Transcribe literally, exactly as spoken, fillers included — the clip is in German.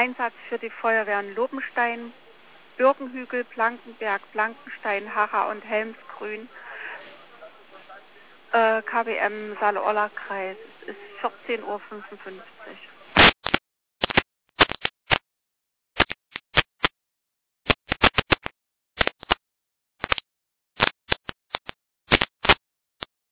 Einsatz für die Feuerwehren Lobenstein, Birkenhügel, Blankenberg, Blankenstein, Harra und Helmsgrün, äh, K W M Saale-Orla-Kreis. Es ist vierzehn Uhr fünfundfünfzig.